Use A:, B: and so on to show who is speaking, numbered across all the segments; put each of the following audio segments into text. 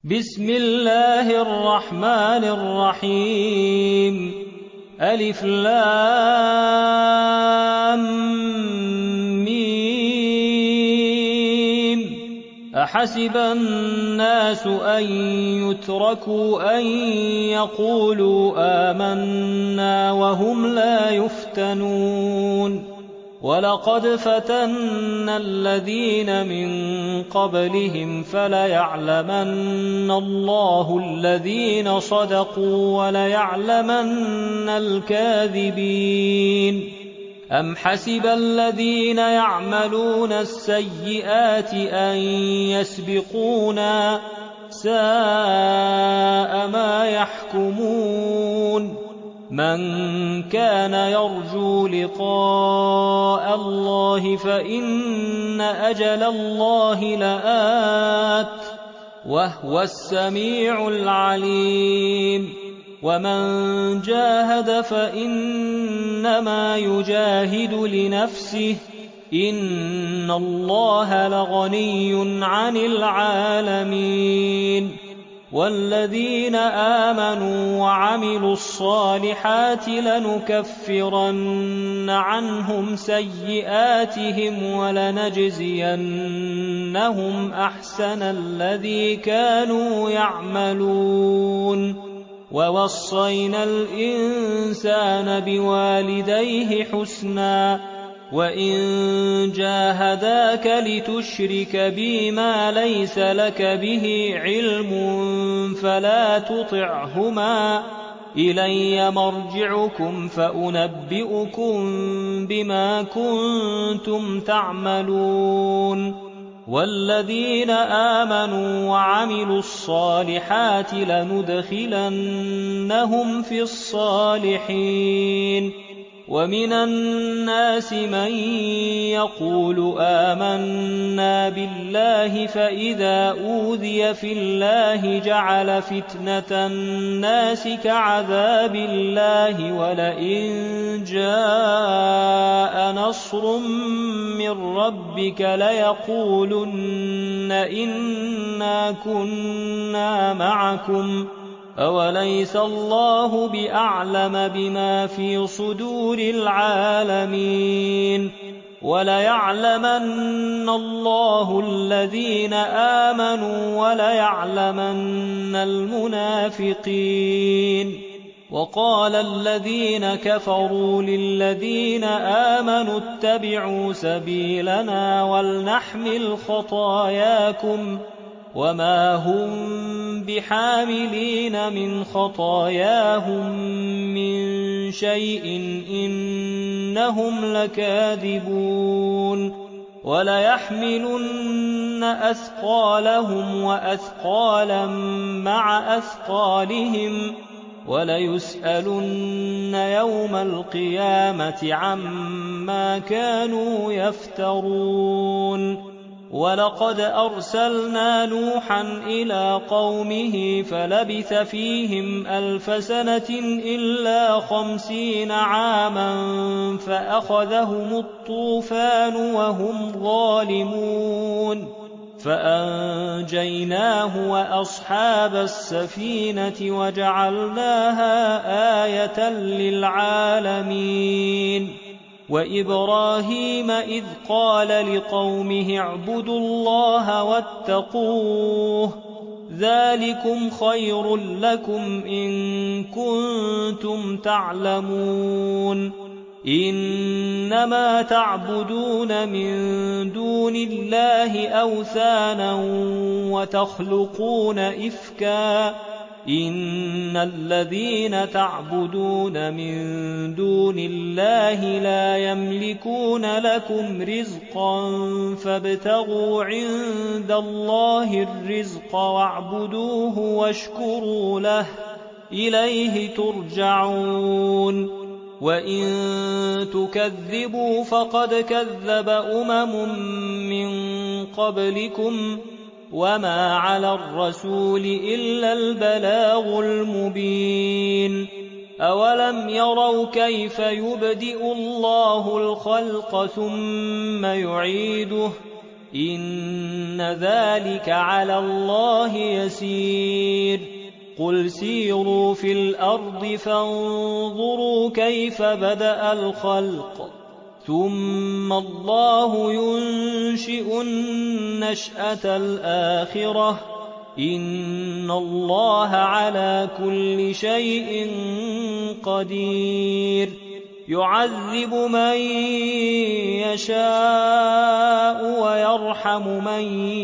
A: بسم الله الرحمن الرحيم ألف لام ميم أحسب الناس أن يتركوا أن يقولوا آمنا وهم لا يفتنون ولقد فتنا الذين من قبلهم فليعلمن الله الذين صدقوا وليعلمن الكاذبين أم حسب الذين يعملون السيئات أن يسبقونا ساء ما يحكمون من كان يرجو لقاء الله فإن أجل الله لآت وهو السميع العليم ومن جاهد فإنما يجاهد لنفسه إن الله لغني عن العالمين والذين آمنوا وعملوا الصالحات لنكفرن عنهم سيئاتهم ولنجزينهم أحسن الذي كانوا يعملون ووصينا الإنسان بوالديه حسنا وإن جاهداك لتشرك بي ما ليس لك به علم فلا تطعهما إلي مرجعكم فأنبئكم بما كنتم تعملون والذين آمنوا وعملوا الصالحات لندخلنهم في الصالحين ومن الناس من يقول آمنا بالله فإذا أوذي في الله جعل فتنة الناس كعذاب الله ولئن جاء نصر من ربك ليقولن إنا كنا معكم أوليس الله بأعلم بما في صدور العالمين وليعلمن الله الذين آمنوا وليعلمن المنافقين وقال الذين كفروا للذين آمنوا اتبعوا سبيلنا ولنحمل خطاياكم وما هم بحاملين من خطاياهم من شيء إنهم لكاذبون وليحملن أثقالهم وأثقالا مع أثقالهم وليسألن يوم القيامة عما كانوا يفترون ولقد أرسلنا نوحا إلى قومه فلبث فيهم 1000 سنة إلا 50 عاما فأخذهم الطوفان وهم ظالمون فأنجيناه وأصحاب السفينة وجعلناها آية للعالمين وإبراهيم إذ قال لقومه اعبدوا الله واتقوه ذلكم خير لكم إن كنتم تعلمون إنما تعبدون من دون الله أوثانا وتخلقون إفكا إن الذين تعبدون من دون الله لا يملكون لكم رزقا فابتغوا عند الله الرزق واعبدوه واشكروا له إليه ترجعون وإن تكذبوا فقد كذب من قبلكم وما على الرسول إلا البلاغ المبين أولم يروا كيف يبدئ الله الخلق ثم يعيده إن ذلك على الله يسير قل سيروا في الأرض فانظروا كيف بدأ الخلق ثم الله ينشئ النشأة الآخرة إن الله على كل شيء قدير يعذب من يشاء ويرحم من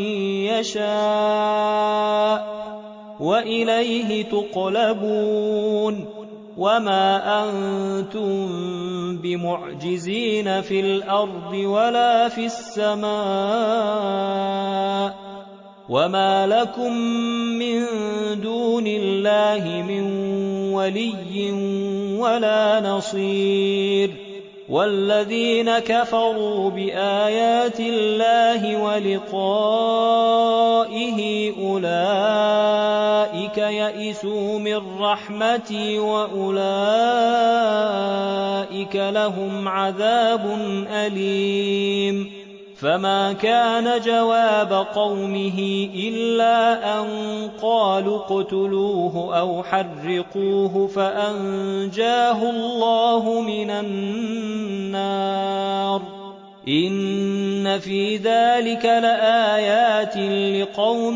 A: يشاء وإليه تقلبون وما أنتم بمعجزين في الأرض ولا في السماء وما لكم من دون الله من ولي ولا نصير والذين كفروا بآيات الله ولقائه أولئك يئسوا من رحمتي وأولئك لهم عذاب أليم فما كان جواب قومه إلا أن قالوا اقتلوه أو حرقوه فأنجاه الله من النار إن في ذلك لآيات لقوم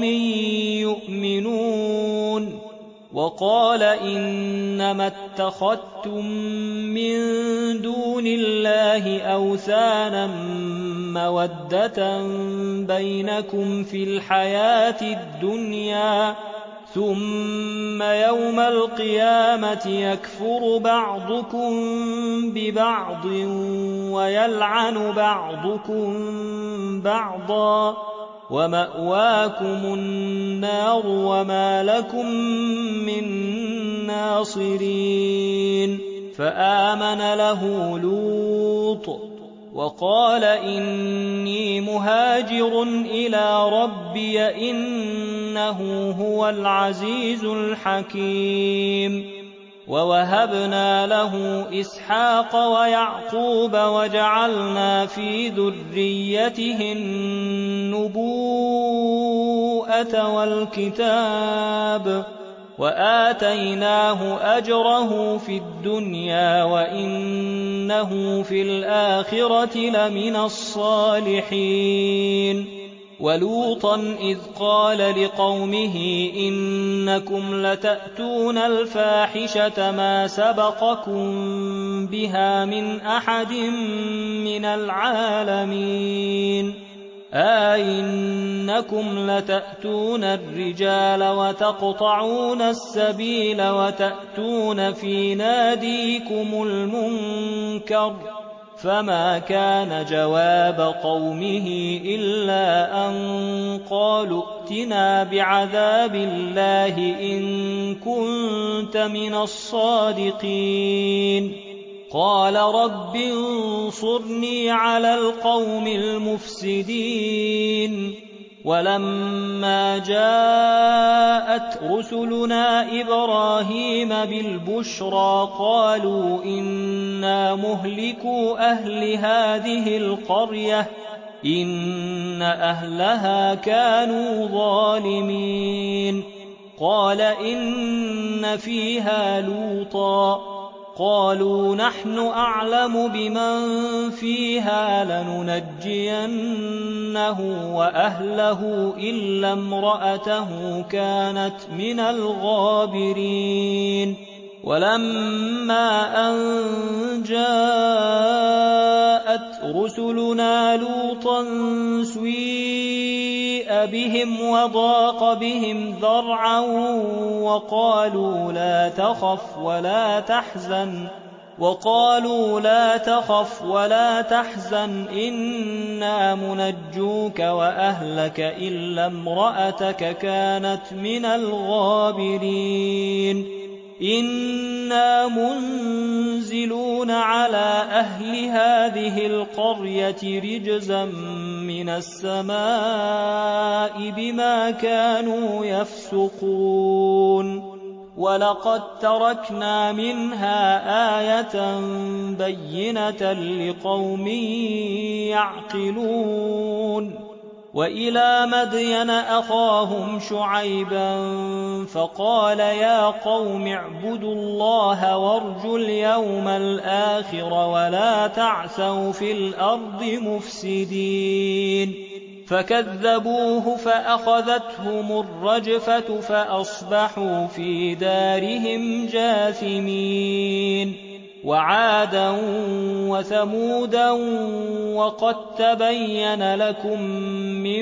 A: يؤمنون وقال إنما اتخذتم من دون الله أوثانا مودة بينكم في الحياة الدنيا ثم يوم القيامة يكفر بعضكم ببعض ويلعن بعضكم بعضا ومأواكم النار وما لكم من ناصرين فآمن له لوط وقال إني مهاجر إلى ربي إنه هو العزيز الحكيم ووهبنا له إسحاق ويعقوب وجعلنا في ذريته النبوءة والكتاب وآتيناه أجره في الدنيا وإنه في الآخرة لمن الصالحين ولوطا إذ قال لقومه إنكم لتأتون الفاحشة ما سبقكم بها من أحد من العالمين أئنكم لتأتون الرجال وتقطعون السبيل وتأتون في ناديكم المنكر فما كان جواب قومه إلا أن قالوا ائتنا بعذاب الله إن كنت من الصادقين قال رب انصرني على القوم المفسدين ولما جاءت رسلنا إبراهيم بالبشرى قالوا إنا مهلكو أهل هذه القرية إن أهلها كانوا ظالمين قال إن فيها لوطا قالوا نحن أعلم بمن فيها لننجينه وأهله إلا امرأته كانت من الغابرين ولما أن جاءت رسلنا لوطا سيء بهم وضاق بهم ذرعا وقالوا لا تخف ولا تحزن إنا منجوك وأهلك إلا امرأتك كانت من الغابرين إنا منزلون على أهل هذه القرية رجزا من السماء بما كانوا يفسقون ولقد تركنا منها آية بينة لقوم يعقلون وإلى مدين أخاهم شعيبا فقال يا قوم اعبدوا الله وارجوا اليوم الآخر ولا تعثوا في الأرض مفسدين فكذبوه فأخذتهم الرجفة فأصبحوا في دارهم جاثمين وعادا وثمودا وقد تبين لكم من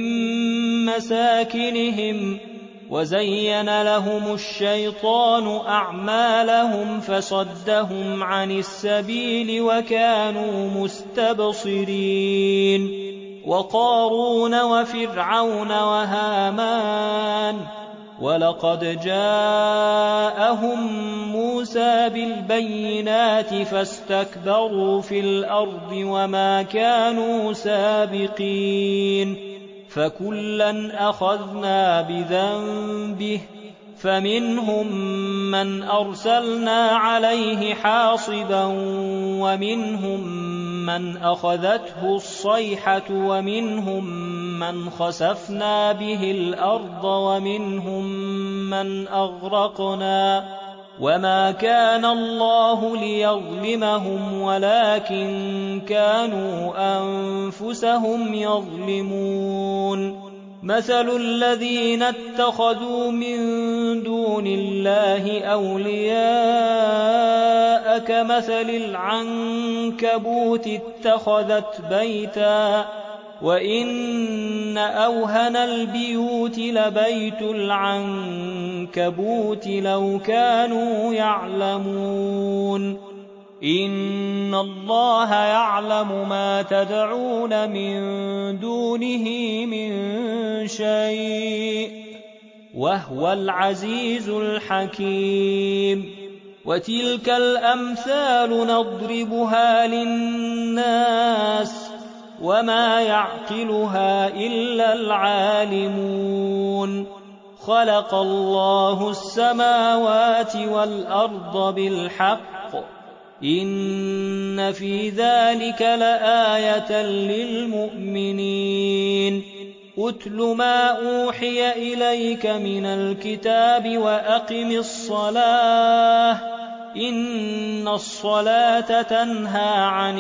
A: مساكنهم وزين لهم الشيطان أعمالهم فصدهم عن السبيل وكانوا مستبصرين وقارون وفرعون وهامان ولقد جاءهم موسى بالبينات فاستكبروا في الأرض وما كانوا سابقين فكلا أخذنا بذنبه فمنهم من أرسلنا عليه حاصبا ومنهم من أخذته الصيحة ومنهم من خسفنا به الأرض ومنهم من أغرقنا وما كان الله ليظلمهم ولكن كانوا أنفسهم يظلمون مثل الذين اتخذوا من دون الله أولياء كمثل العنكبوت اتخذت بيتا وإن أوهن البيوت لبيت العنكبوت لو كانوا يعلمون إن الله يعلم ما تدعون من دونه من شيء وهو العزيز الحكيم وتلك الأمثال نضربها للناس وما يعقلها إلا العالمون خلق الله السماوات والأرض بالحق إن في ذلك لآية للمؤمنين أتل ما أوحي إليك من الكتاب وأقم الصلاة إن الصلاة تنهى عن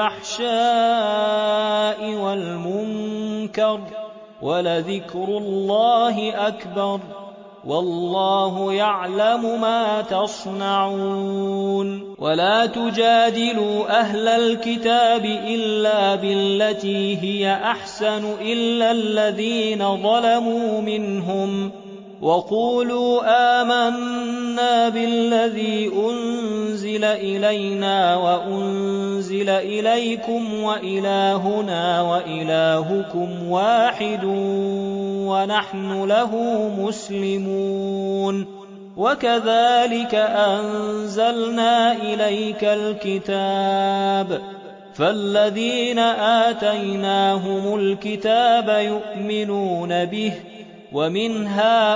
A: الفحشاء والمنكر ولذكر الله أكبر والله يعلم ما تصنعون ولا تجادلوا أهل الكتاب إلا بالتي هي أحسن إلا الذين ظلموا منهم وقولوا آمنا بالذي أنزل إلينا وأنزل إليكم وإلهنا وإلهكم واحد ونحن له مسلمون وكذلك أنزلنا إليك الكتاب فالذين آتيناهم الكتاب يؤمنون به ومن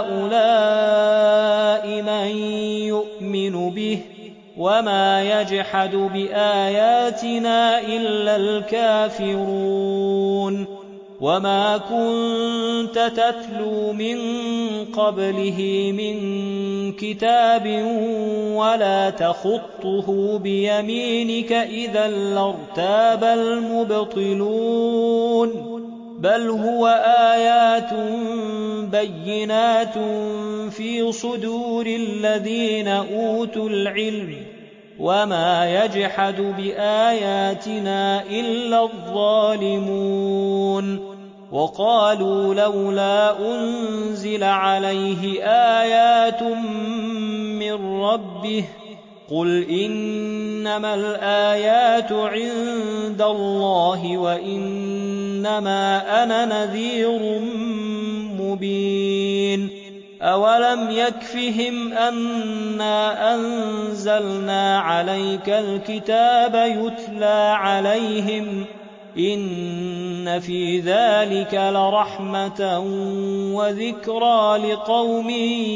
A: هؤلاء من يؤمن به وما يجحد بآياتنا إلا الكافرون وما كنت تتلو من قبله من كتاب ولا تخطه بيمينك إذا لارتاب المبطلون بل هو آيات بينات في صدور الذين أوتوا العلم وما يجحد بآياتنا إلا الظالمون وقالوا لولا أنزل عليه آيات من ربه قل إنما الآيات عند الله وإنما أنا نذير مبين أولم يكفهم أنا أنزلنا عليك الكتاب يتلى عليهم إن في ذلك لرحمة وذكرى لقوم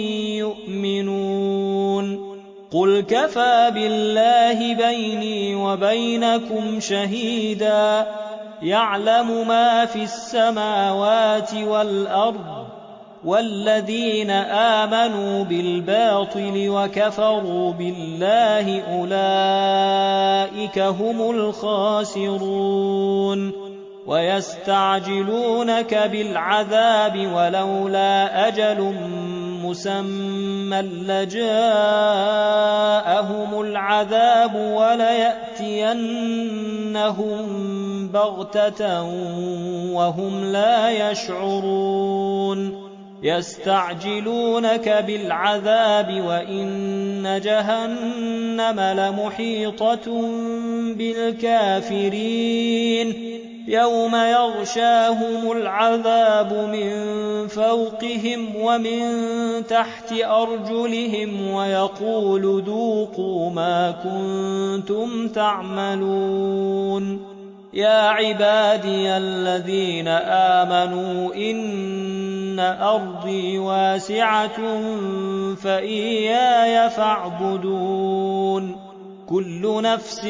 A: يؤمنون قل كفى بالله بيني وبينكم شهيدا يعلم ما في السماوات والأرض والذين آمنوا بالباطل وكفروا بالله أولئك هم الخاسرون ويستعجلونك بالعذاب ولولا أجل مسمى لجاءهم العذاب وليأتينهم بغتة وهم لا يشعرون يستعجلونك بالعذاب وإن جهنم لمحيطة بالكافرين يوم يغشاهم العذاب من فوقهم ومن تحت أرجلهم ويقول ذوقوا ما كنتم تعملون يا عبادي الذين آمنوا إن أرضي واسعة فإياي فاعبدون كل نفس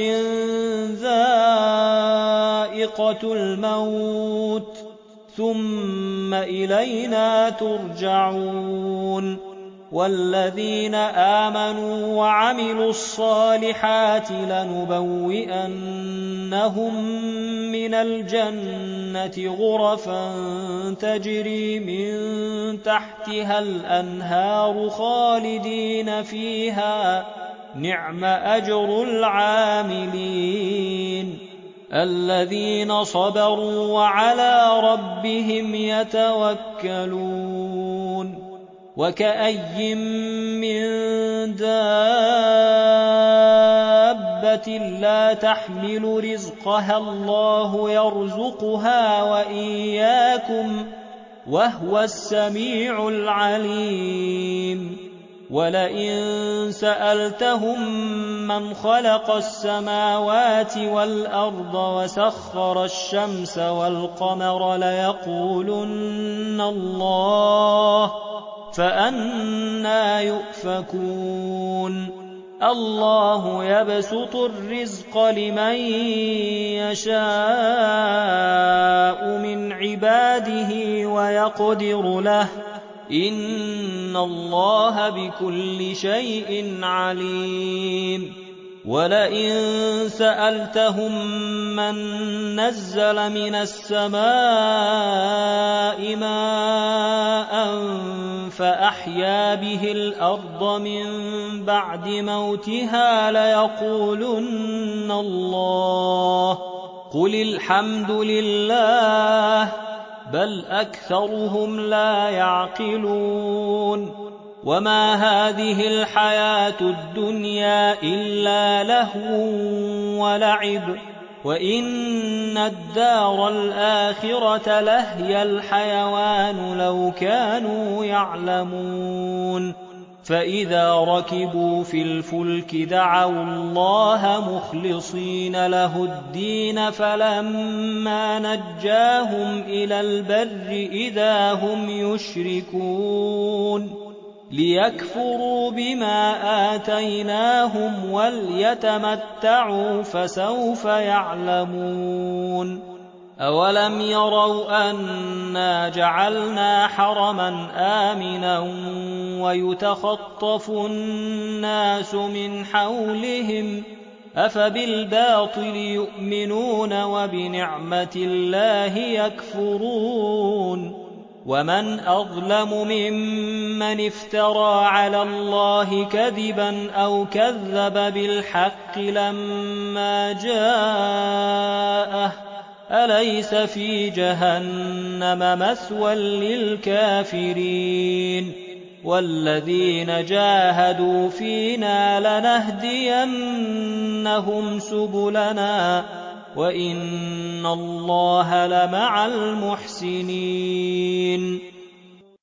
A: ذائقة الموت ثم إلينا ترجعون والذين آمنوا وعملوا الصالحات لنبوئنهم من الجنة غرفا تجري من تحتها الأنهار خالدين فيها نعم أجر العاملين الذين صبروا وعلى ربهم يتوكلون وكأي من دابة لا تحمل رزقها الله يرزقها وإياكم وهو السميع العليم ولئن سألتهم من خلق السماوات والأرض وسخر الشمس والقمر ليقولن الله فأنى يؤفكون الله يبسط الرزق لمن يشاء من عباده ويقدر له إن الله بكل شيء عليم ولئن سألتهم من نزل من السماء ماء فأحيا به الأرض من بعد موتها ليقولن الله قل الحمد لله بل أكثرهم لا يعقلون وما هذه الحياة الدنيا إلا لهو ولعب وإن الدار الآخرة لهي الحيوان لو كانوا يعلمون فإذا ركبوا في الفلك دعوا الله مخلصين له الدين فلما نجاهم إلى البر إذا هم يشركون ليكفروا بما آتيناهم وليتمتعوا فسوف يعلمون أولم يروا أنا جعلنا حرما آمنا ويتخطف الناس من حولهم أفبالباطل يؤمنون وبنعمة الله يكفرون ومن أظلم ممن افترى على الله كذبا أو كذب بالحق لما جاءه أليس في جهنم مثوى للكافرين والذين جاهدوا فينا لنهدينهم سبلنا وإن الله لمع المحسنين